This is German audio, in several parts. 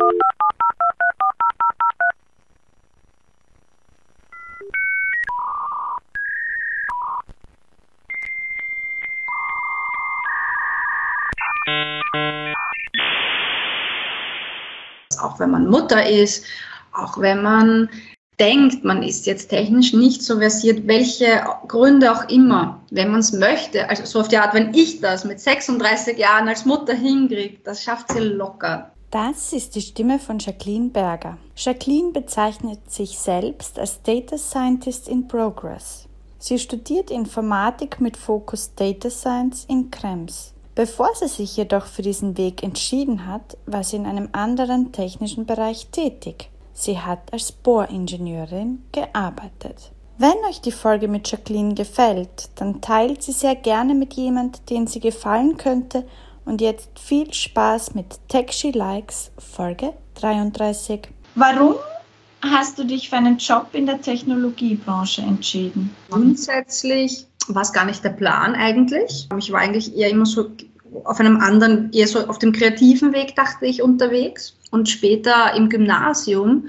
Auch wenn man Mutter ist, auch wenn man denkt, man ist jetzt technisch nicht so versiert, welche Gründe auch immer, wenn man es möchte, also so auf die Art, wenn ich das mit 36 Jahren als Mutter hinkriege, das schafft sie locker. Das ist die Stimme von Jacqueline Berger. Jacqueline bezeichnet sich selbst als Data Scientist in Progress. Sie studiert Informatik mit Fokus Data Science in Krems. Bevor sie sich jedoch für diesen Weg entschieden hat, war sie in einem anderen technischen Bereich tätig. Sie hat als Bohringenieurin gearbeitet. Wenn euch die Folge mit Jacqueline gefällt, dann teilt sie sehr gerne mit jemand, den sie gefallen könnte. Und jetzt viel Spaß mit Tech She Likes, Folge 33. Warum hast du dich für einen Job in der Technologiebranche entschieden? Grundsätzlich war es gar nicht der Plan eigentlich. Ich war eigentlich eher immer so auf einem anderen, eher so auf dem kreativen Weg, dachte ich, unterwegs. Und später im Gymnasium,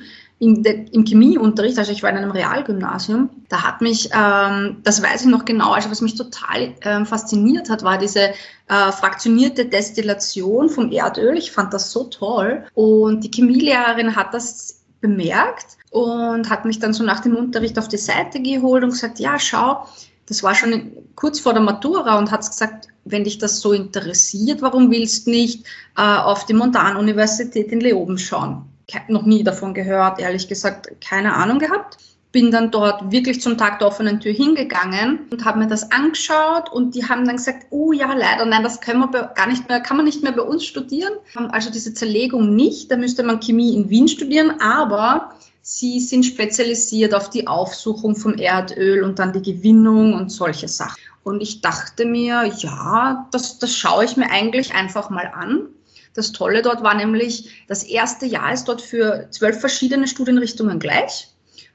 im Chemieunterricht, also ich war in einem Realgymnasium, da hat mich, das weiß ich noch genau, also was mich total fasziniert hat, war diese fraktionierte Destillation vom Erdöl. Ich fand das so toll. Und die Chemielehrerin hat das bemerkt und hat mich dann so nach dem Unterricht auf die Seite geholt und gesagt, ja, schau, das war schon kurz vor der Matura und hat gesagt, wenn dich das so interessiert, warum willst du nicht auf die Montanuniversität in Leoben schauen? Noch nie davon gehört, ehrlich gesagt, keine Ahnung gehabt. Bin dann dort wirklich zum Tag der offenen Tür hingegangen und habe mir das angeschaut und die haben dann gesagt, oh ja, leider, nein, das kann man nicht mehr bei uns studieren. Also diese Zerlegung nicht, da müsste man Chemie in Wien studieren, aber sie sind spezialisiert auf die Aufsuchung vom Erdöl und dann die Gewinnung und solche Sachen. Und ich dachte mir, ja, das schaue ich mir eigentlich einfach mal an. Das Tolle dort war nämlich, das erste Jahr ist dort für 12 verschiedene Studienrichtungen gleich.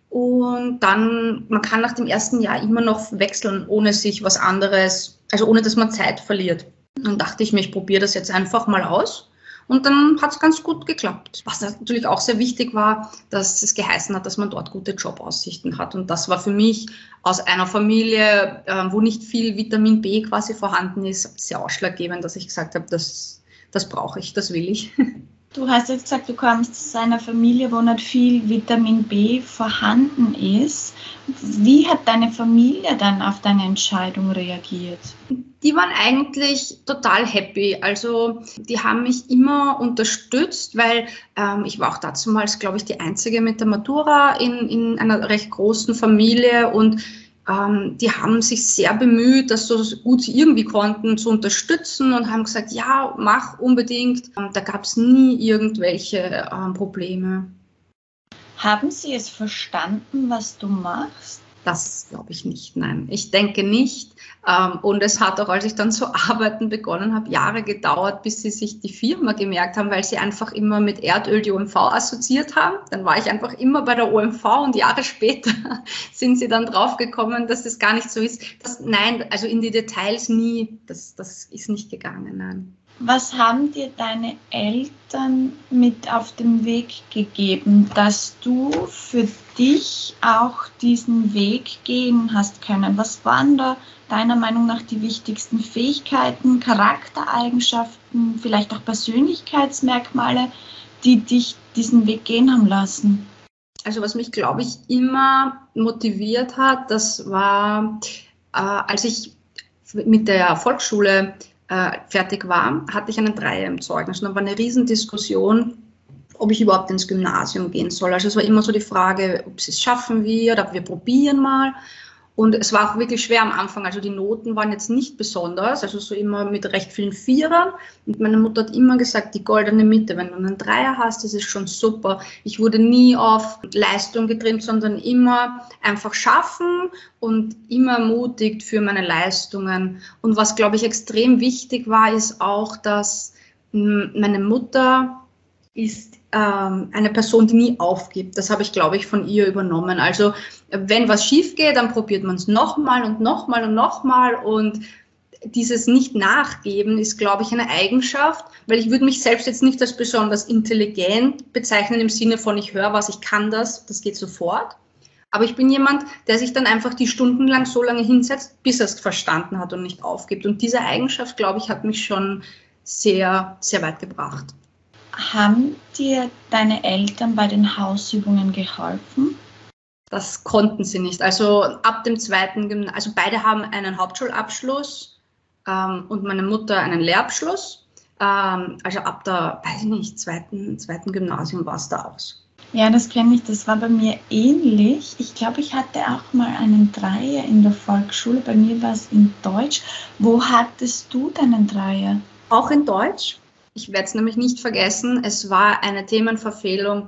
Und dann, man kann nach dem ersten Jahr immer noch wechseln, ohne sich was anderes, also ohne dass man Zeit verliert. Dann dachte ich mir, ich probiere das jetzt einfach mal aus. Und dann hat es ganz gut geklappt. Was natürlich auch sehr wichtig war, dass es geheißen hat, dass man dort gute Jobaussichten hat. Und das war für mich aus einer Familie, wo nicht viel Vitamin B quasi vorhanden ist, sehr ausschlaggebend, dass ich gesagt habe, das brauche ich, das will ich. Du hast jetzt gesagt, du kommst aus einer Familie, wo nicht viel Vitamin B vorhanden ist. Wie hat deine Familie dann auf deine Entscheidung reagiert? Die waren eigentlich total happy. Also die haben mich immer unterstützt, weil ich war auch damals, glaube ich, die Einzige mit der Matura in einer recht großen Familie und die haben sich sehr bemüht, das so gut sie irgendwie konnten zu unterstützen und haben gesagt, ja, mach unbedingt. Da gab es nie irgendwelche Probleme. Haben sie es verstanden, was du machst? Das glaube ich nicht, nein. Ich denke nicht. Und es hat auch, als ich dann zu arbeiten begonnen habe, Jahre gedauert, bis sie sich die Firma gemerkt haben, weil sie einfach immer mit Erdöl die OMV assoziiert haben. Dann war ich einfach immer bei der OMV und Jahre später sind sie dann draufgekommen, dass das gar nicht so ist. Nein, also in die Details nie. Das ist nicht gegangen, nein. Was haben dir deine Eltern mit auf den Weg gegeben, dass du für dich auch diesen Weg gehen hast können? Was waren da deiner Meinung nach die wichtigsten Fähigkeiten, Charaktereigenschaften, vielleicht auch Persönlichkeitsmerkmale, die dich diesen Weg gehen haben lassen? Also was mich, glaube ich, immer motiviert hat, das war, als ich mit der Volksschule fertig war, hatte ich einen Dreier im Zeugnis. Und dann war eine Riesendiskussion, ob ich überhaupt ins Gymnasium gehen soll. Also es war immer so die Frage, ob sie es schaffen wir oder wir probieren mal. Und es war auch wirklich schwer am Anfang. Also die Noten waren jetzt nicht besonders, also so immer mit recht vielen Vierern. Und meine Mutter hat immer gesagt, die goldene Mitte, wenn du einen Dreier hast, das ist schon super. Ich wurde nie auf Leistung getrimmt, sondern immer einfach schaffen und immer ermutigt für meine Leistungen. Und was, glaube ich, extrem wichtig war, ist auch, dass meine Mutter ist eine Person, die nie aufgibt. Das habe ich, glaube ich, von ihr übernommen. Also wenn was schief geht, dann probiert man es nochmal und nochmal und nochmal und dieses Nicht-Nachgeben ist, glaube ich, eine Eigenschaft, weil ich würde mich selbst jetzt nicht als besonders intelligent bezeichnen im Sinne von, ich höre was, ich kann das geht sofort. Aber ich bin jemand, der sich dann einfach die Stunden lang so lange hinsetzt, bis er es verstanden hat und nicht aufgibt. Und diese Eigenschaft, glaube ich, hat mich schon sehr, sehr weit gebracht. Haben dir deine Eltern bei den Hausübungen geholfen? Das konnten sie nicht. Also ab dem zweiten Gymnasium, also beide haben einen Hauptschulabschluss und meine Mutter einen Lehrabschluss. Also ab der, weiß ich nicht, zweiten Gymnasium war es da aus. Ja, das kenne ich. Das war bei mir ähnlich. Ich glaube, ich hatte auch mal einen Dreier in der Volksschule. Bei mir war es in Deutsch. Wo hattest du deinen Dreier? Auch in Deutsch. Ich werde es nämlich nicht vergessen. Es war eine Themenverfehlung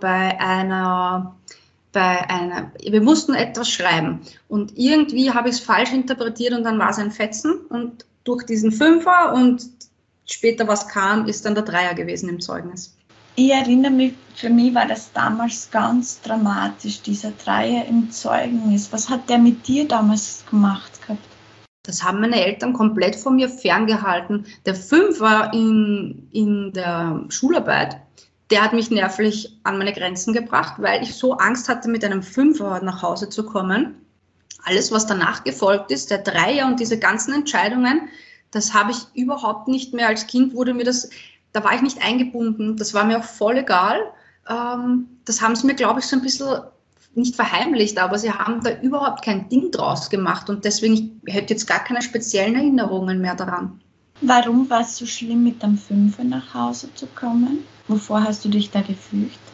wir mussten etwas schreiben und irgendwie habe ich es falsch interpretiert und dann war es ein Fetzen und durch diesen Fünfer und später was kam, ist dann der Dreier gewesen im Zeugnis. Ich erinnere mich, für mich war das damals ganz dramatisch, dieser Dreier im Zeugnis. Was hat der mit dir damals gemacht gehabt? Das haben meine Eltern komplett von mir ferngehalten. Der Fünfer in der Schularbeit, der hat mich nervlich an meine Grenzen gebracht, weil ich so Angst hatte, mit einem Fünfer nach Hause zu kommen. Alles, was danach gefolgt ist, der Dreier und diese ganzen Entscheidungen, das habe ich überhaupt nicht mehr. Als Kind da war ich nicht eingebunden. Das war mir auch voll egal. Das haben sie mir, glaube ich, so ein bisschen nicht verheimlicht, aber sie haben da überhaupt kein Ding draus gemacht und deswegen, ich hätte jetzt gar keine speziellen Erinnerungen mehr daran. Warum war es so schlimm, mit dem Fünfer nach Hause zu kommen? Wovor hast du dich da gefürchtet?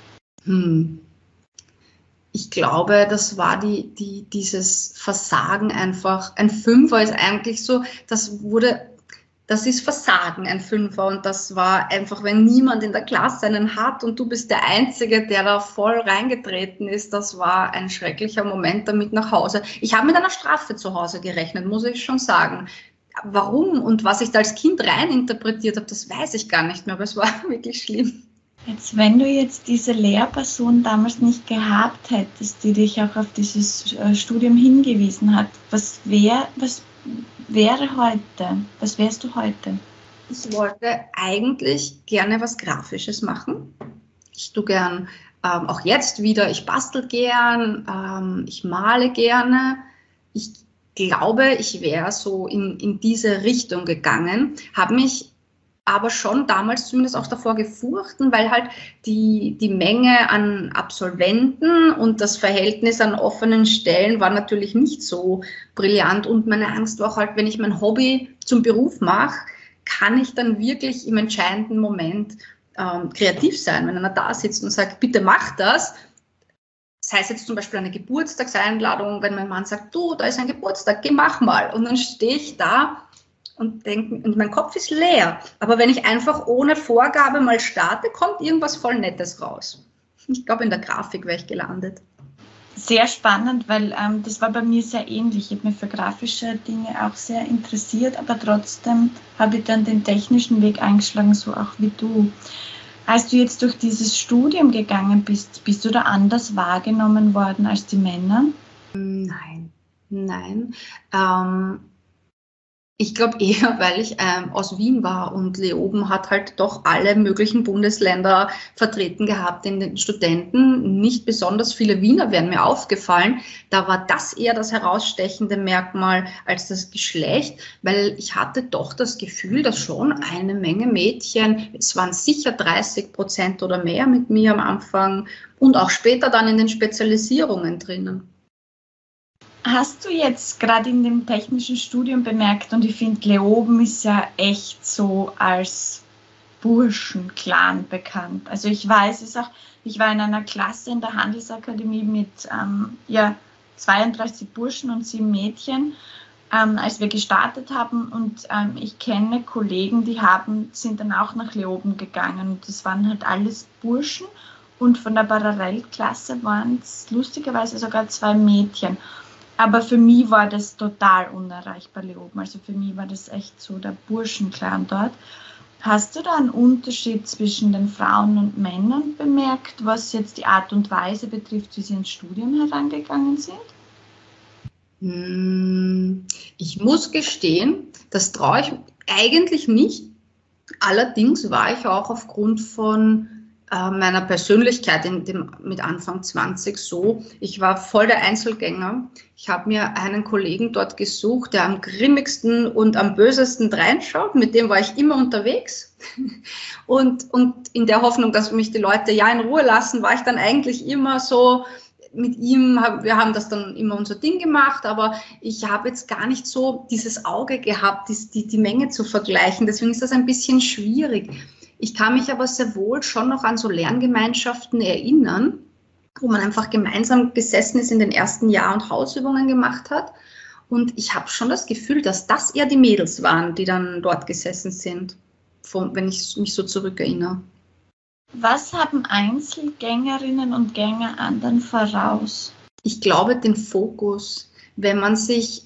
Ich glaube, das war dieses Versagen einfach. Ein Fünfer ist eigentlich so, das ist Versagen, ein Fünfer. Und das war einfach, wenn niemand in der Klasse einen hat und du bist der Einzige, der da voll reingetreten ist, das war ein schrecklicher Moment damit nach Hause. Ich habe mit einer Strafe zu Hause gerechnet, muss ich schon sagen. Warum und was ich da als Kind reininterpretiert habe, das weiß ich gar nicht mehr, aber es war wirklich schlimm. Jetzt, wenn du jetzt diese Lehrperson damals nicht gehabt hättest, die dich auch auf dieses Studium hingewiesen hat, was wäre heute? Was wärst du heute? Ich wollte eigentlich gerne was Grafisches machen. Ich tue gern, auch jetzt wieder, ich bastel gern, ich male gerne. Ich glaube, ich wäre so in diese Richtung gegangen, habe mich aber schon damals zumindest auch davor gefurchten, weil halt die Menge an Absolventen und das Verhältnis an offenen Stellen war natürlich nicht so brillant und meine Angst war auch halt, wenn ich mein Hobby zum Beruf mache, kann ich dann wirklich im entscheidenden Moment kreativ sein, wenn einer da sitzt und sagt, bitte mach das. Das heißt jetzt zum Beispiel eine Geburtstagseinladung, wenn mein Mann sagt, du, da ist ein Geburtstag, geh, mach mal. Und dann stehe ich da und denke, und mein Kopf ist leer. Aber wenn ich einfach ohne Vorgabe mal starte, kommt irgendwas voll Nettes raus. Ich glaube, in der Grafik wäre ich gelandet. Sehr spannend, weil das war bei mir sehr ähnlich. Ich habe mich für grafische Dinge auch sehr interessiert, aber trotzdem habe ich dann den technischen Weg eingeschlagen, so auch wie du. Als du jetzt durch dieses Studium gegangen bist, bist du da anders wahrgenommen worden als die Männer? Nein. Ich glaube eher, weil ich aus Wien war und Leoben hat halt doch alle möglichen Bundesländer vertreten gehabt in den Studenten. Nicht besonders viele Wiener wären mir aufgefallen. Da war das eher das herausstechende Merkmal als das Geschlecht, weil ich hatte doch das Gefühl, dass schon eine Menge Mädchen, es waren sicher 30% oder mehr mit mir am Anfang und auch später dann in den Spezialisierungen drinnen. Hast du jetzt gerade in dem technischen Studium bemerkt, und ich finde, Leoben ist ja echt so als Burschenclan bekannt. Also ich weiß es auch, ich war in einer Klasse in der Handelsakademie mit 32 Burschen und 7 Mädchen, als wir gestartet haben. Und ich kenne Kollegen, die sind dann auch nach Leoben gegangen. Und das waren halt alles Burschen. Und von der Parallelklasse waren es lustigerweise sogar 2 Mädchen. Aber für mich war das total unerreichbar, Leoben. Also für mich war das echt so der Burschenclan dort. Hast du da einen Unterschied zwischen den Frauen und Männern bemerkt, was jetzt die Art und Weise betrifft, wie sie ins Studium herangegangen sind? Ich muss gestehen, das traue ich eigentlich nicht. Allerdings war ich auch aufgrund von meiner Persönlichkeit mit Anfang 20 so, ich war voll der Einzelgänger. Ich habe mir einen Kollegen dort gesucht, der am grimmigsten und am bösesten reinschaut. Mit dem war ich immer unterwegs. Und in der Hoffnung, dass mich die Leute ja in Ruhe lassen, war ich dann eigentlich immer so mit ihm. Wir haben das dann immer unser Ding gemacht, aber ich habe jetzt gar nicht so dieses Auge gehabt, die Menge zu vergleichen. Deswegen ist das ein bisschen schwierig. Ich kann mich aber sehr wohl schon noch an so Lerngemeinschaften erinnern, wo man einfach gemeinsam gesessen ist in den ersten Jahr und Hausübungen gemacht hat. Und ich habe schon das Gefühl, dass das eher die Mädels waren, die dann dort gesessen sind, wenn ich mich so zurückerinnere. Was haben Einzelgängerinnen und Gänger anderen voraus? Ich glaube, den Fokus, wenn man sich,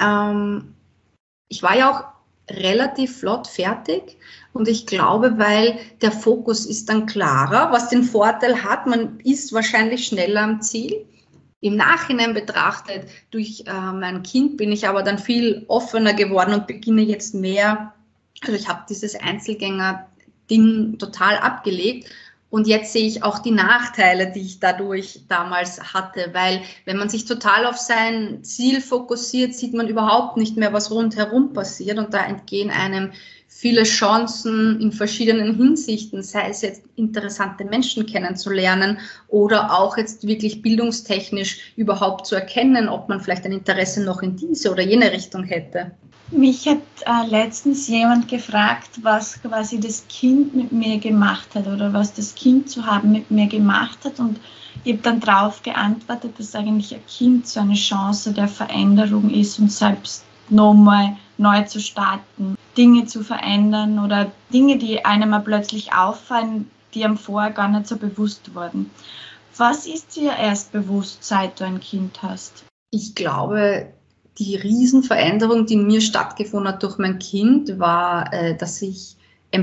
ich war ja auch relativ flott fertig und ich glaube, weil der Fokus ist dann klarer, was den Vorteil hat, man ist wahrscheinlich schneller am Ziel. Im Nachhinein betrachtet, durch mein Kind bin ich aber dann viel offener geworden und beginne jetzt mehr, also ich habe dieses Einzelgänger-Ding total abgelegt. Und jetzt sehe ich auch die Nachteile, die ich dadurch damals hatte, weil wenn man sich total auf sein Ziel fokussiert, sieht man überhaupt nicht mehr, was rundherum passiert. Und da entgehen einem viele Chancen in verschiedenen Hinsichten, sei es jetzt interessante Menschen kennenzulernen oder auch jetzt wirklich bildungstechnisch überhaupt zu erkennen, ob man vielleicht ein Interesse noch in diese oder jene Richtung hätte. Mich hat letztens jemand gefragt, was quasi das Kind mit mir gemacht hat oder was das Kind zu haben mit mir gemacht hat, und ich habe dann darauf geantwortet, dass eigentlich ein Kind so eine Chance der Veränderung ist und selbst nochmal neu zu starten, Dinge zu verändern oder Dinge, die einem mal plötzlich auffallen, die einem vorher gar nicht so bewusst wurden. Was ist dir erst bewusst, seit du ein Kind hast? Ich glaube, die Riesenveränderung, die in mir stattgefunden hat durch mein Kind, war, dass ich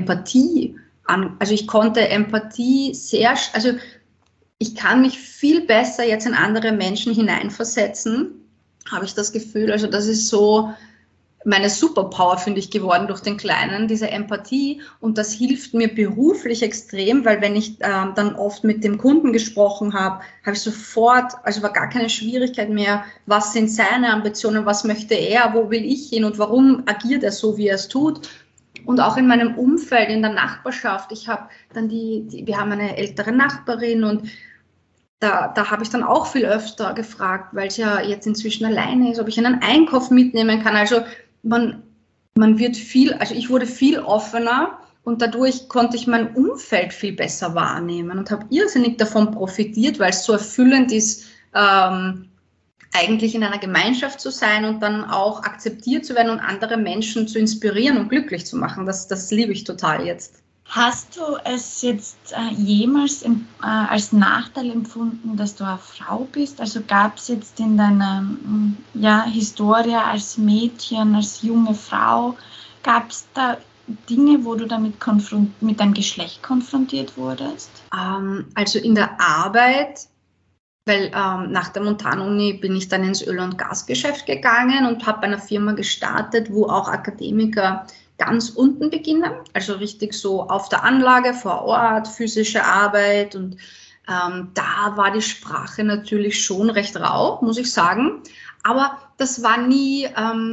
ich konnte Empathie ich kann mich viel besser jetzt in andere Menschen hineinversetzen, habe ich das Gefühl. Also das ist so meine Superpower, finde ich, geworden durch den Kleinen, diese Empathie. Und das hilft mir beruflich extrem, weil wenn ich dann oft mit dem Kunden gesprochen habe, habe ich sofort, also war gar keine Schwierigkeit mehr, was sind seine Ambitionen, was möchte er, wo will ich hin und warum agiert er so, wie er es tut. Und auch in meinem Umfeld, in der Nachbarschaft. Ich habe dann wir haben eine ältere Nachbarin und da habe ich dann auch viel öfter gefragt, weil sie ja jetzt inzwischen alleine ist, ob ich einen Einkauf mitnehmen kann. Also man wird ich wurde viel offener und dadurch konnte ich mein Umfeld viel besser wahrnehmen und habe irrsinnig davon profitiert, weil es so erfüllend ist, eigentlich in einer Gemeinschaft zu sein und dann auch akzeptiert zu werden und andere Menschen zu inspirieren und glücklich zu machen. Das liebe ich total jetzt. Hast du es jetzt jemals als Nachteil empfunden, dass du eine Frau bist? Also gab es jetzt in deiner Historie als Mädchen, als junge Frau, gab es da Dinge, wo du damit mit deinem Geschlecht konfrontiert wurdest? Also in der Arbeit, weil nach der Montanuni bin ich dann ins Öl- und Gasgeschäft gegangen und habe bei einer Firma gestartet, wo auch Akademiker ganz unten beginnen, also richtig so auf der Anlage vor Ort, physische Arbeit, und da war die Sprache natürlich schon recht rau, muss ich sagen, aber das war nie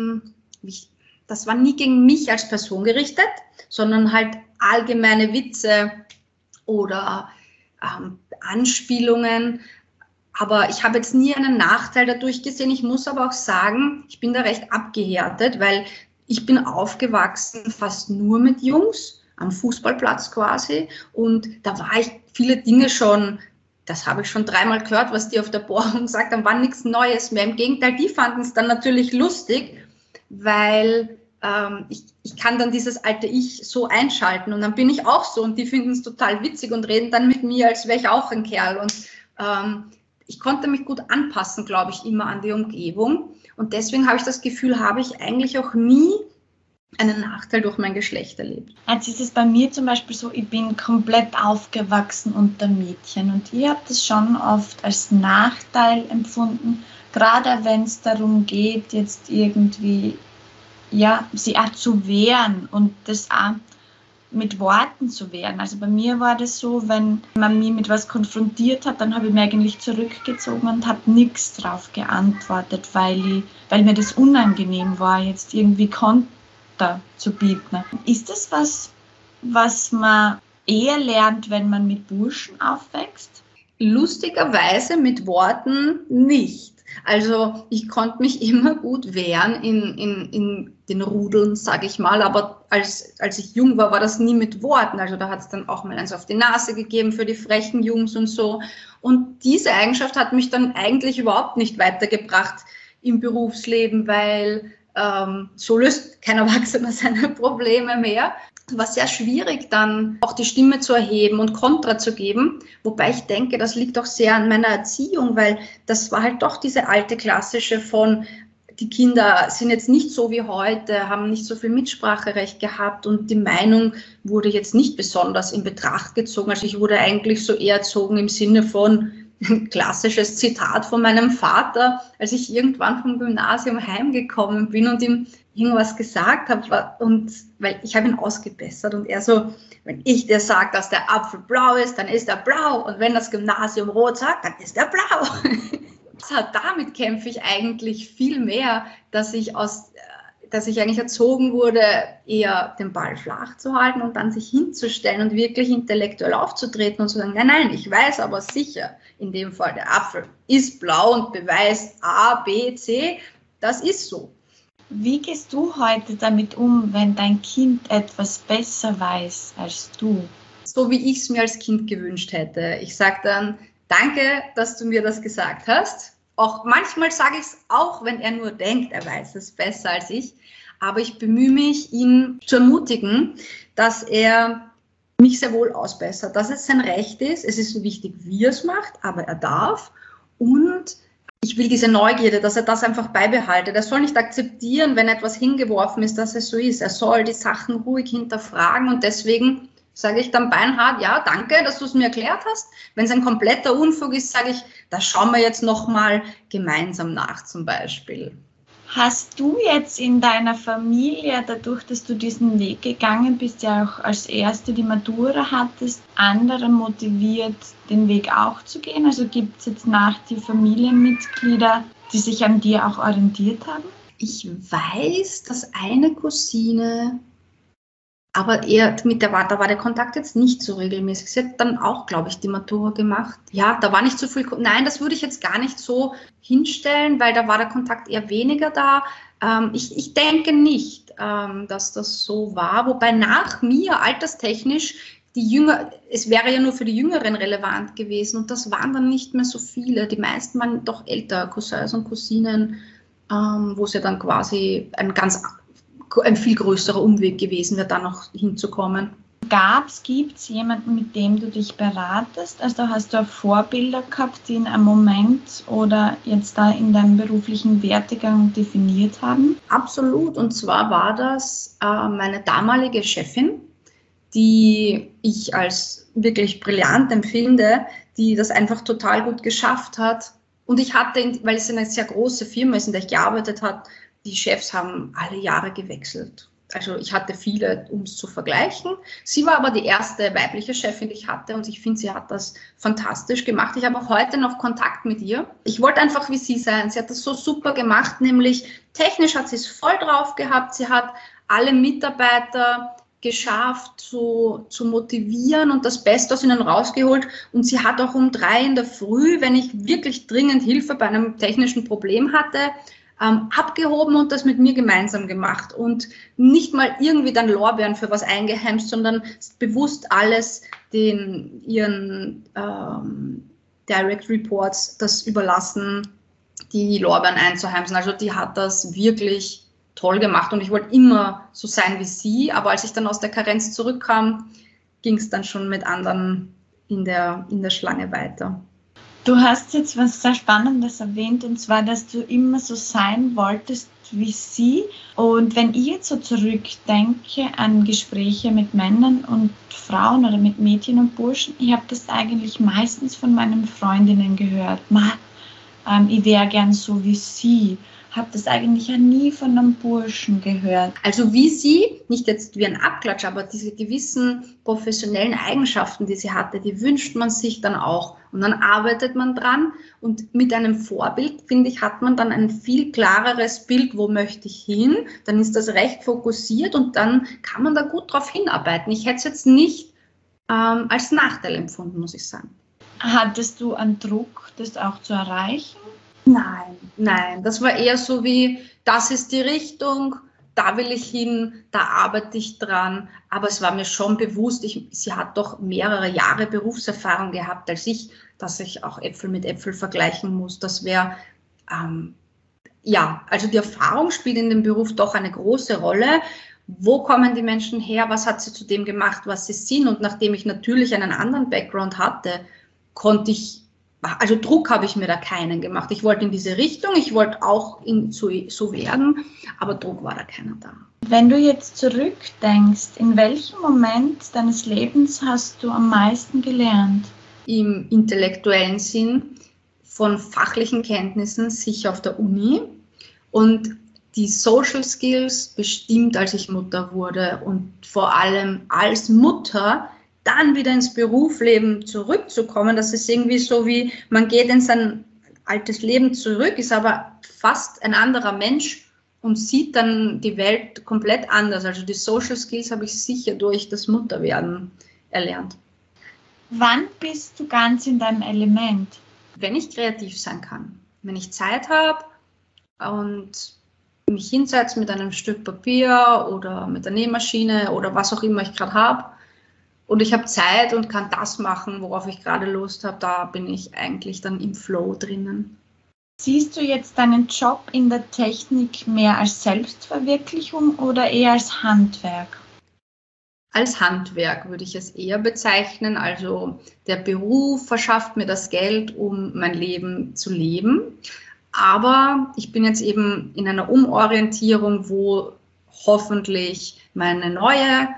gegen mich als Person gerichtet, sondern halt allgemeine Witze oder Anspielungen, aber ich habe jetzt nie einen Nachteil dadurch gesehen. Ich muss aber auch sagen, ich bin da recht abgehärtet, weil ich bin aufgewachsen fast nur mit Jungs, am Fußballplatz quasi. Und da war ich viele Dinge schon, das habe ich schon 3-mal gehört, was die auf der Bohrung sagt, dann war nichts Neues mehr. Im Gegenteil, die fanden es dann natürlich lustig, weil ich kann dann dieses alte Ich so einschalten. Und dann bin ich auch so und die finden es total witzig und reden dann mit mir, als wäre ich auch ein Kerl. Und ich konnte mich gut anpassen, glaube ich, immer an die Umgebung. Und deswegen habe ich das Gefühl, habe ich eigentlich auch nie einen Nachteil durch mein Geschlecht erlebt. Jetzt ist es bei mir zum Beispiel so, ich bin komplett aufgewachsen unter Mädchen und ich habe das schon oft als Nachteil empfunden, Gerade wenn es darum geht, jetzt irgendwie, ja, sie auch zu wehren und das auch mit Worten zu wehren. Also bei mir war das so, wenn man mich mit was konfrontiert hat, dann habe ich mich eigentlich zurückgezogen und habe nichts drauf geantwortet, weil mir das unangenehm war, jetzt irgendwie Konter zu bieten. Ist das was man eher lernt, wenn man mit Burschen aufwächst? Lustigerweise mit Worten nicht. Also ich konnte mich immer gut wehren in den Rudeln, sage ich mal, aber als ich jung war, war das nie mit Worten. Also da hat es dann auch mal eins auf die Nase gegeben für die frechen Jungs und so. Und diese Eigenschaft hat mich dann eigentlich überhaupt nicht weitergebracht im Berufsleben, weil so löst kein Erwachsener seine Probleme mehr. Es war sehr schwierig, dann auch die Stimme zu erheben und Kontra zu geben. Wobei ich denke, das liegt auch sehr an meiner Erziehung, weil das war halt doch diese alte klassische von, die Kinder sind jetzt nicht so wie heute, haben nicht so viel Mitspracherecht gehabt und die Meinung wurde jetzt nicht besonders in Betracht gezogen. Also ich wurde eigentlich so eher erzogen im Sinne von ein klassisches Zitat von meinem Vater, als ich irgendwann vom Gymnasium heimgekommen bin und ihm irgendwas gesagt habe, und weil ich habe ihn ausgebessert und er so, wenn ich dir sage, dass der Apfel blau ist, dann ist er blau und wenn das Gymnasium rot sagt, dann ist er blau. Damit kämpfe ich eigentlich viel mehr, dass ich eigentlich erzogen wurde, eher den Ball flach zu halten und dann sich hinzustellen und wirklich intellektuell aufzutreten und zu sagen, nein, ich weiß aber sicher, in dem Fall der Apfel ist blau und beweist A, B, C, das ist so. Wie gehst du heute damit um, wenn dein Kind etwas besser weiß als du? So wie ich es mir als Kind gewünscht hätte. Ich sage dann, danke, dass du mir das gesagt hast. Auch manchmal sage ich es auch, wenn er nur denkt, er weiß es besser als ich. Aber ich bemühe mich, ihn zu ermutigen, dass er mich sehr wohl ausbessert, dass es sein Recht ist. Es ist so wichtig, wie er es macht, aber er darf. Und ich will diese Neugierde, dass er das einfach beibehaltet. Er soll nicht akzeptieren, wenn etwas hingeworfen ist, dass es so ist. Er soll die Sachen ruhig hinterfragen und deswegen sage ich dann beinhart, ja, danke, dass du es mir erklärt hast. Wenn es ein kompletter Unfug ist, sage ich, da schauen wir jetzt nochmal gemeinsam nach zum Beispiel. Hast du jetzt in deiner Familie, dadurch, dass du diesen Weg gegangen bist, ja auch als Erste die Matura hattest, andere motiviert, den Weg auch zu gehen? Also gibt es jetzt nach die Familienmitglieder, die sich an dir auch orientiert haben? Ich weiß, dass eine Cousine, aber eher da war der Kontakt jetzt nicht so regelmäßig. Sie hat dann auch, glaube ich, die Matura gemacht. Ja, da war nicht so viel, nein, das würde ich jetzt gar nicht so hinstellen, weil da war der Kontakt eher weniger da. Ich denke nicht, dass das so war, wobei nach mir alterstechnisch es wäre ja nur für die Jüngeren relevant gewesen und das waren dann nicht mehr so viele. Die meisten waren doch älter, Cousins und Cousinen, wo es ja dann quasi ein viel größerer Umweg gewesen wäre, da noch hinzukommen. Gibt es jemanden, mit dem du dich beratest? Also hast du auch Vorbilder gehabt, die in einem Moment oder jetzt da in deinem beruflichen Werdegang definiert haben? Absolut. Und zwar war das meine damalige Chefin, die ich als wirklich brillant empfinde, die das einfach total gut geschafft hat. Und ich hatte, weil es eine sehr große Firma ist, in der ich gearbeitet habe, die Chefs haben alle Jahre gewechselt. Also ich hatte viele, um es zu vergleichen. Sie war aber die erste weibliche Chefin, die ich hatte und ich finde, sie hat das fantastisch gemacht. Ich habe auch heute noch Kontakt mit ihr. Ich wollte einfach wie sie sein. Sie hat das so super gemacht, nämlich technisch hat sie es voll drauf gehabt. Sie hat alle Mitarbeiter geschafft zu motivieren und das Beste aus ihnen rausgeholt. Und sie hat auch um 3 in der Früh, wenn ich wirklich dringend Hilfe bei einem technischen Problem hatte, abgehoben und das mit mir gemeinsam gemacht und nicht mal irgendwie dann Lorbeeren für was eingeheimst, sondern bewusst alles ihren Direct Reports das überlassen, die Lorbeeren einzuheimsen. Also die hat das wirklich toll gemacht und ich wollte immer so sein wie sie, aber als ich dann aus der Karenz zurückkam, ging es dann schon mit anderen in der Schlange weiter. Du hast jetzt was sehr Spannendes erwähnt, und zwar, dass du immer so sein wolltest wie sie. Und wenn ich jetzt so zurückdenke an Gespräche mit Männern und Frauen oder mit Mädchen und Burschen, ich habe das eigentlich meistens von meinen Freundinnen gehört. ich wäre gern so wie sie. Habe das eigentlich ja nie von einem Burschen gehört. Also wie sie, nicht jetzt wie ein Abklatsch, aber diese gewissen professionellen Eigenschaften, die sie hatte, die wünscht man sich dann auch. Und dann arbeitet man dran und mit einem Vorbild, finde ich, hat man dann ein viel klareres Bild, wo möchte ich hin. Dann ist das recht fokussiert und dann kann man da gut drauf hinarbeiten. Ich hätte es jetzt nicht als Nachteil empfunden, muss ich sagen. Hattest du einen Druck, das auch zu erreichen? Nein, das war eher so wie, das ist die Richtung, da will ich hin, da arbeite ich dran, aber es war mir schon bewusst, sie hat doch mehrere Jahre Berufserfahrung gehabt als ich, dass ich auch Äpfel mit Äpfel vergleichen muss, das wäre, also die Erfahrung spielt in dem Beruf doch eine große Rolle. Wo kommen die Menschen her, was hat sie zu dem gemacht, was sie sind, und nachdem ich natürlich einen anderen Background hatte, also Druck habe ich mir da keinen gemacht. Ich wollte in diese Richtung, ich wollte auch so werden, aber Druck war da keiner da. Wenn du jetzt zurückdenkst, in welchem Moment deines Lebens hast du am meisten gelernt? Im intellektuellen Sinn, von fachlichen Kenntnissen, sicher auf der Uni, und die Social Skills bestimmt, als ich Mutter wurde, und vor allem als Mutter dann wieder ins Berufsleben zurückzukommen. Das ist irgendwie so wie, man geht in sein altes Leben zurück, ist aber fast ein anderer Mensch und sieht dann die Welt komplett anders. Also die Social Skills habe ich sicher durch das Mutterwerden erlernt. Wann bist du ganz in deinem Element? Wenn ich kreativ sein kann, wenn ich Zeit habe und mich hinsetze mit einem Stück Papier oder mit der Nähmaschine oder was auch immer ich gerade habe, und ich habe Zeit und kann das machen, worauf ich gerade Lust habe, da bin ich eigentlich dann im Flow drinnen. Siehst du jetzt deinen Job in der Technik mehr als Selbstverwirklichung oder eher als Handwerk? Als Handwerk würde ich es eher bezeichnen. Also der Beruf verschafft mir das Geld, um mein Leben zu leben. Aber ich bin jetzt eben in einer Umorientierung, wo hoffentlich meine neue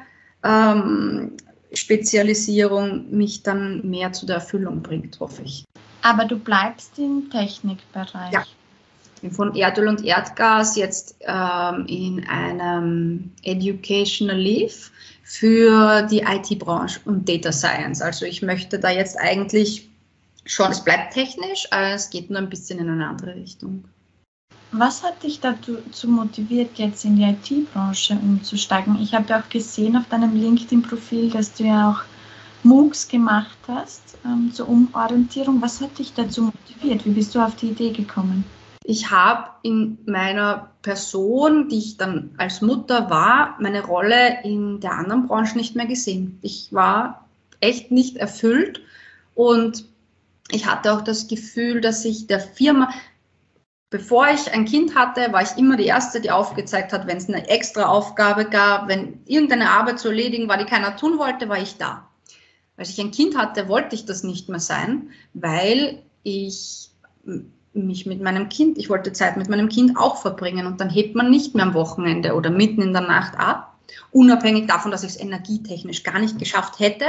Spezialisierung mich dann mehr zu der Erfüllung bringt, hoffe ich. Aber du bleibst im Technikbereich? Ja, ich bin von Erdöl und Erdgas jetzt in einem Educational Leave für die IT-Branche und Data Science. Also ich möchte da jetzt eigentlich schon, es bleibt technisch, aber es geht nur ein bisschen in eine andere Richtung. Was hat dich dazu motiviert, jetzt in die IT-Branche umzusteigen? Ich habe ja auch gesehen auf deinem LinkedIn-Profil, dass du ja auch MOOCs gemacht hast zur Umorientierung. Was hat dich dazu motiviert? Wie bist du auf die Idee gekommen? Ich habe in meiner Person, die ich dann als Mutter war, meine Rolle in der anderen Branche nicht mehr gesehen. Ich war echt nicht erfüllt und ich hatte auch das Gefühl, dass ich der Firma, bevor ich ein Kind hatte, war ich immer die Erste, die aufgezeigt hat, wenn es eine extra Aufgabe gab, wenn irgendeine Arbeit zu erledigen war, die keiner tun wollte, war ich da. Als ich ein Kind hatte, wollte ich das nicht mehr sein, weil ich mich mit meinem Kind, ich wollte Zeit mit meinem Kind auch verbringen, und dann hebt man nicht mehr am Wochenende oder mitten in der Nacht ab, unabhängig davon, dass ich es energietechnisch gar nicht geschafft hätte.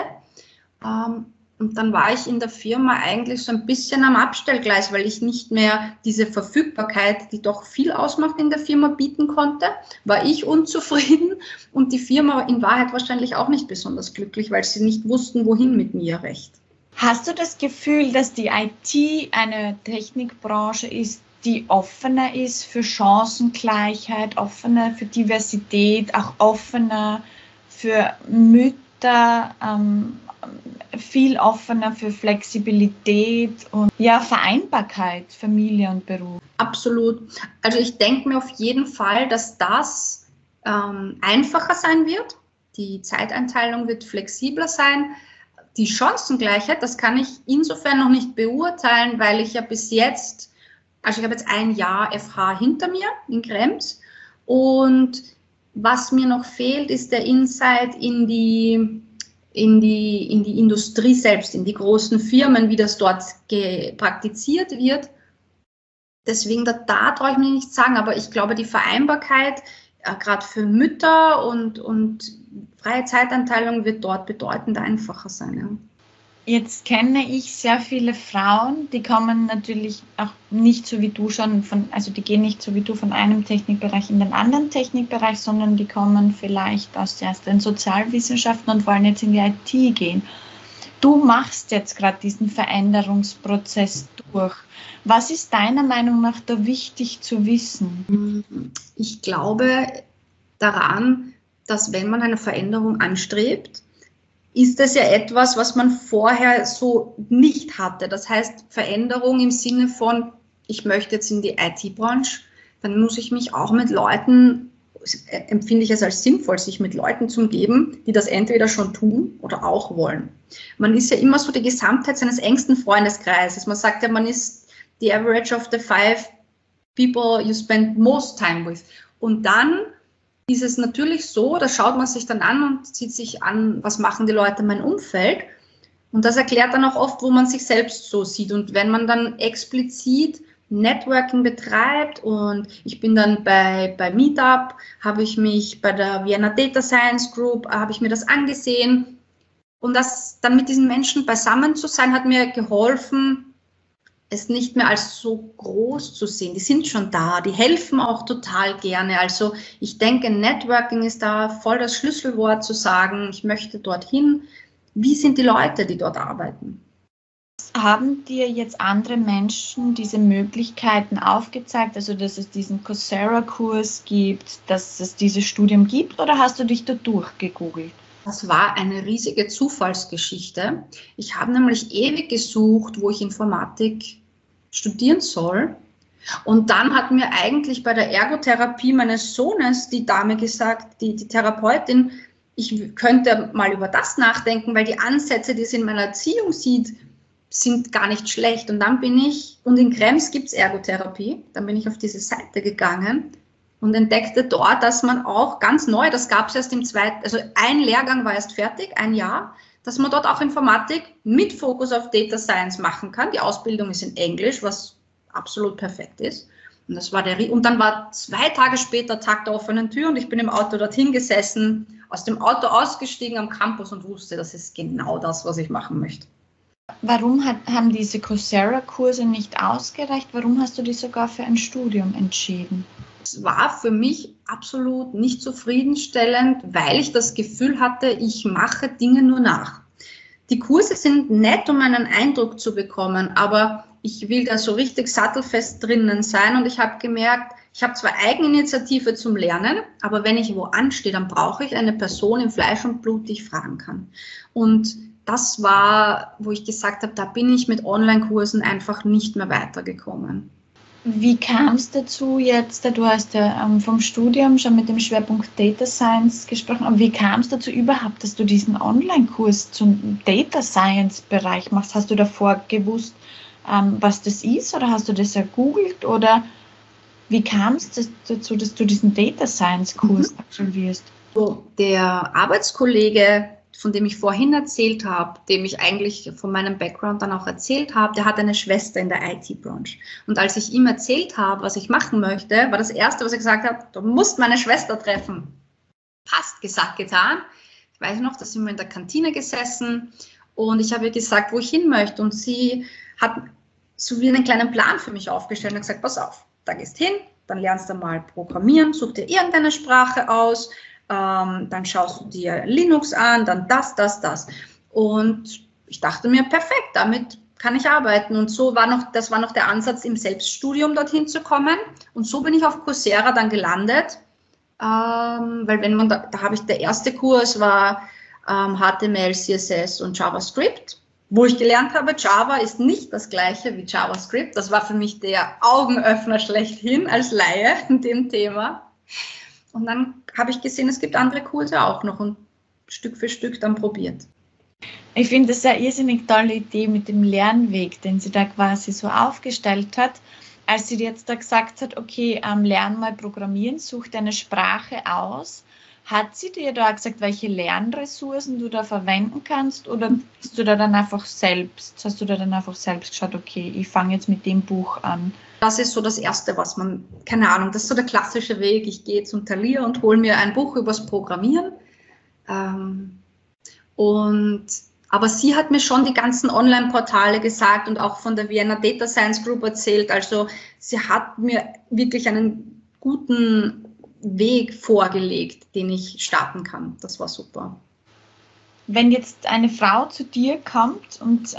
Und dann war ich in der Firma eigentlich so ein bisschen am Abstellgleis, weil ich nicht mehr diese Verfügbarkeit, die doch viel ausmacht, in der Firma bieten konnte, war ich unzufrieden und die Firma in Wahrheit wahrscheinlich auch nicht besonders glücklich, weil sie nicht wussten, wohin mit mir recht. Hast du das Gefühl, dass die IT eine Technikbranche ist, die offener ist für Chancengleichheit, offener für Diversität, auch offener für Mütter, viel offener für Flexibilität und Vereinbarkeit, Familie und Beruf? Absolut. Also ich denke mir auf jeden Fall, dass das einfacher sein wird. Die Zeiteinteilung wird flexibler sein. Die Chancengleichheit, das kann ich insofern noch nicht beurteilen, weil ich ja bis jetzt, also ich habe jetzt ein Jahr FH hinter mir in Krems, und was mir noch fehlt, ist der Insight in die Industrie selbst, in die großen Firmen, wie das dort praktiziert wird. Deswegen, da traue ich mir nichts sagen, aber ich glaube, die Vereinbarkeit, gerade für Mütter und freie Zeitanteilung, wird dort bedeutend einfacher sein. Ja. Jetzt kenne ich sehr viele Frauen, die kommen natürlich auch nicht so wie du also die gehen nicht so wie du von einem Technikbereich in den anderen Technikbereich, sondern die kommen vielleicht aus den Sozialwissenschaften und wollen jetzt in die IT gehen. Du machst jetzt gerade diesen Veränderungsprozess durch. Was ist deiner Meinung nach da wichtig zu wissen? Ich glaube daran, dass wenn man eine Veränderung anstrebt, ist das ja etwas, was man vorher so nicht hatte. Das heißt, Veränderung im Sinne von, ich möchte jetzt in die IT-Branche, dann muss ich mich auch mit Leuten, empfinde ich es als sinnvoll, sich mit Leuten zu umgeben, die das entweder schon tun oder auch wollen. Man ist ja immer so die Gesamtheit seines engsten Freundeskreises. Man sagt ja, man ist the average of the 5 people you spend most time with. Und dann ist es natürlich so, da schaut man sich dann an und sieht sich an, was machen die Leute in meinem Umfeld. Und das erklärt dann auch oft, wo man sich selbst so sieht. Und wenn man dann explizit Networking betreibt und ich bin dann bei Meetup, habe ich mich bei der Vienna Data Science Group, habe ich mir das angesehen. Und das dann mit diesen Menschen beisammen zu sein, hat mir geholfen, es nicht mehr als so groß zu sehen. Die sind schon da, die helfen auch total gerne. Also ich denke, Networking ist da voll das Schlüsselwort zu sagen, ich möchte dorthin. Wie sind die Leute, die dort arbeiten? Haben dir jetzt andere Menschen diese Möglichkeiten aufgezeigt, also dass es diesen Coursera-Kurs gibt, dass es dieses Studium gibt, oder hast du dich da durchgegoogelt? Das war eine riesige Zufallsgeschichte. Ich habe nämlich ewig gesucht, wo ich Informatik studieren soll. Und dann hat mir eigentlich bei der Ergotherapie meines Sohnes die Dame gesagt, die Therapeutin, ich könnte mal über das nachdenken, weil die Ansätze, die sie in meiner Erziehung sieht, sind gar nicht schlecht. Und dann und in Krems gibt es Ergotherapie, dann bin ich auf diese Seite gegangen und entdeckte dort, dass man auch ganz neu, das gab es erst im zweiten, also ein Lehrgang war erst fertig, ein Jahr, dass man dort auch Informatik mit Fokus auf Data Science machen kann. Die Ausbildung ist in Englisch, was absolut perfekt ist. Und dann war 2 Tage später Tag der offenen Tür und ich bin im Auto dorthin gesessen, aus dem Auto ausgestiegen am Campus und wusste, das ist genau das, was ich machen möchte. Warum haben diese Coursera-Kurse nicht ausgereicht? Warum hast du dich sogar für ein Studium entschieden? Es war für mich absolut nicht zufriedenstellend, weil ich das Gefühl hatte, ich mache Dinge nur nach. Die Kurse sind nett, um einen Eindruck zu bekommen, aber ich will da so richtig sattelfest drinnen sein und ich habe gemerkt, ich habe zwar Eigeninitiative zum Lernen, aber wenn ich wo anstehe, dann brauche ich eine Person in Fleisch und Blut, die ich fragen kann. Und das war, wo ich gesagt habe, da bin ich mit Online-Kursen einfach nicht mehr weitergekommen. Wie kam es dazu jetzt, du hast ja vom Studium schon mit dem Schwerpunkt Data Science gesprochen, aber wie kam es dazu überhaupt, dass du diesen Online-Kurs zum Data Science-Bereich machst? Hast du davor gewusst, was das ist, oder hast du das ergoogelt, oder wie kam es dazu, dass du diesen Data Science-Kurs absolvierst? So, der Arbeitskollege, von dem ich vorhin erzählt habe, dem ich eigentlich von meinem Background dann auch erzählt habe, der hat eine Schwester in der IT-Branche. Und als ich ihm erzählt habe, was ich machen möchte, war das Erste, was er gesagt hat, du musst meine Schwester treffen. Passt, gesagt, getan. Ich weiß noch, da sind wir in der Kantine gesessen und ich habe ihr gesagt, wo ich hin möchte. Und sie hat so wie einen kleinen Plan für mich aufgestellt und gesagt, pass auf, da gehst hin, dann lernst du mal programmieren, such dir irgendeine Sprache aus, dann schaust du dir Linux an, dann das. Und ich dachte mir, perfekt, damit kann ich arbeiten. Und das war noch der Ansatz, im Selbststudium dorthin zu kommen. Und so bin ich auf Coursera dann gelandet, weil da habe ich, der erste Kurs war HTML, CSS und JavaScript, wo ich gelernt habe, Java ist nicht das gleiche wie JavaScript. Das war für mich der Augenöffner schlechthin als Laie in dem Thema. Und dann habe ich gesehen, es gibt andere Kurse auch noch und Stück für Stück dann probiert. Ich finde das eine irrsinnig tolle Idee mit dem Lernweg, den sie da quasi so aufgestellt hat. Als sie jetzt da gesagt hat, okay, lern mal programmieren, such deine Sprache aus, hat sie dir da gesagt, welche Lernressourcen du da verwenden kannst, oder hast du da dann einfach selbst geschaut, okay, ich fange jetzt mit dem Buch an? Das ist so das Erste, was man, keine Ahnung, das ist so der klassische Weg. Ich gehe zum Thalia und hole mir ein Buch übers Programmieren. Und Aber sie hat mir schon die ganzen Online-Portale gesagt und auch von der Vienna Data Science Group erzählt. Also sie hat mir wirklich einen guten Weg vorgelegt, den ich starten kann. Das war super. Wenn jetzt eine Frau zu dir kommt und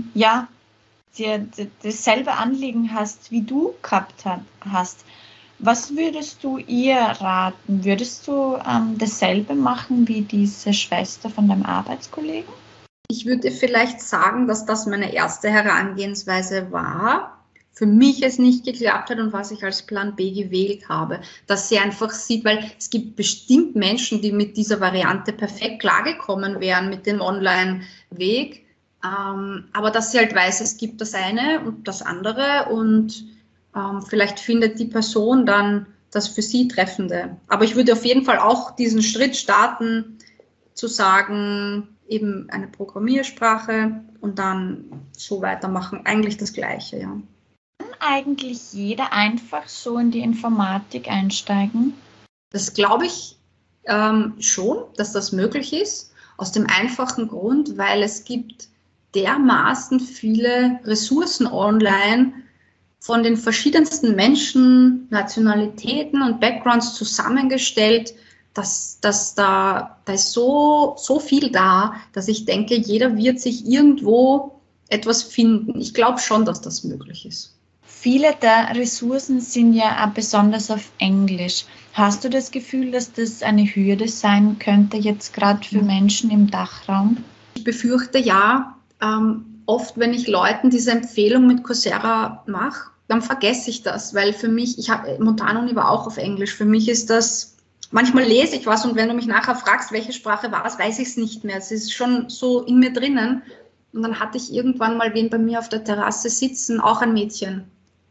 dir dasselbe Anliegen hast, wie du gehabt hast, was würdest du ihr raten? Würdest du dasselbe machen wie diese Schwester von deinem Arbeitskollegen? Ich würde vielleicht sagen, dass das meine erste Herangehensweise war. Für mich es nicht geklappt hat und was ich als Plan B gewählt habe. Dass sie einfach sieht, weil es gibt bestimmt Menschen, die mit dieser Variante perfekt klargekommen wären, mit dem Online-Weg. Aber dass sie halt weiß, es gibt das eine und das andere und vielleicht findet die Person dann das für sie Treffende. Aber ich würde auf jeden Fall auch diesen Schritt starten, zu sagen, eben eine Programmiersprache und dann so weitermachen. Eigentlich das Gleiche, ja. Kann eigentlich jeder einfach so in die Informatik einsteigen? Das glaube ich schon, dass das möglich ist. Aus dem einfachen Grund, weil es gibt dermaßen viele Ressourcen online von den verschiedensten Menschen, Nationalitäten und Backgrounds zusammengestellt, dass da ist so viel da, dass ich denke, jeder wird sich irgendwo etwas finden. Ich glaube schon, dass das möglich ist. Viele der Ressourcen sind ja auch besonders auf Englisch. Hast du das Gefühl, dass das eine Hürde sein könnte, jetzt gerade für Menschen im Dachraum? Ich befürchte ja. Oft, wenn ich Leuten diese Empfehlung mit Coursera mache, dann vergesse ich das, weil für mich, Montanuni war auch auf Englisch, für mich ist das, manchmal lese ich was und wenn du mich nachher fragst, welche Sprache war es, weiß ich es nicht mehr. Es ist schon so in mir drinnen. Und dann hatte ich irgendwann mal wen bei mir auf der Terrasse sitzen, auch ein Mädchen.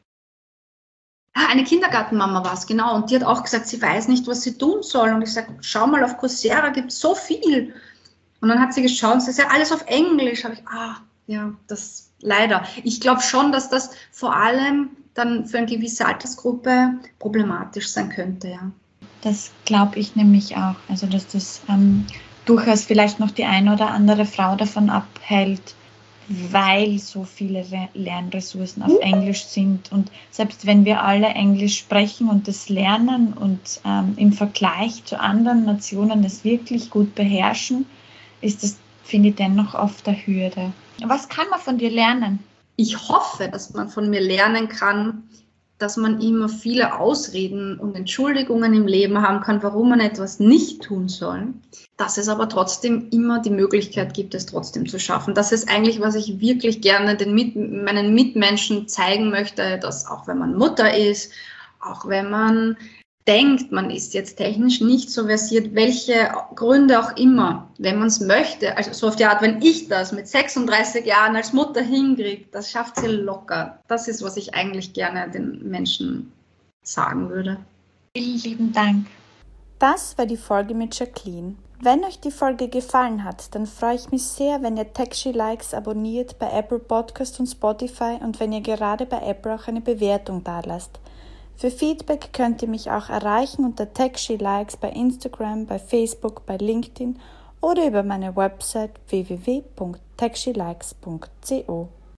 Eine Kindergartenmama war es, genau. Und die hat auch gesagt, sie weiß nicht, was sie tun soll. Und ich sage, schau mal, auf Coursera gibt es so viel. Und dann hat sie geschaut und sie sagt, ja, alles auf Englisch. Habe ich, das leider. Ich glaube schon, dass das vor allem dann für eine gewisse Altersgruppe problematisch sein könnte, ja. Das glaube ich nämlich auch. Also, dass das durchaus vielleicht noch die eine oder andere Frau davon abhält, weil so viele Lernressourcen auf Englisch sind. Und selbst wenn wir alle Englisch sprechen und das lernen und im Vergleich zu anderen Nationen das wirklich gut beherrschen, ist das, finde ich, dennoch oft eine Hürde. Was kann man von dir lernen? Ich hoffe, dass man von mir lernen kann, dass man immer viele Ausreden und Entschuldigungen im Leben haben kann, warum man etwas nicht tun soll, dass es aber trotzdem immer die Möglichkeit gibt, es trotzdem zu schaffen. Das ist eigentlich, was ich wirklich gerne meinen Mitmenschen zeigen möchte, dass auch wenn man Mutter ist, auch wenn man denkt, man ist jetzt technisch nicht so versiert, welche Gründe auch immer, wenn man es möchte, also so auf die Art, wenn ich das mit 36 Jahren als Mutter hinkriege, das schafft sie locker. Das ist, was ich eigentlich gerne den Menschen sagen würde. Vielen lieben Dank. Das war die Folge mit Jacqueline. Wenn euch die Folge gefallen hat, dann freue ich mich sehr, wenn ihr TechShe-Likes abonniert bei Apple Podcast und Spotify und wenn ihr gerade bei Apple auch eine Bewertung dalasst. Für Feedback könnt ihr mich auch erreichen unter TechShe-Likes bei Instagram, bei Facebook, bei LinkedIn oder über meine Website www.techshelikes.co.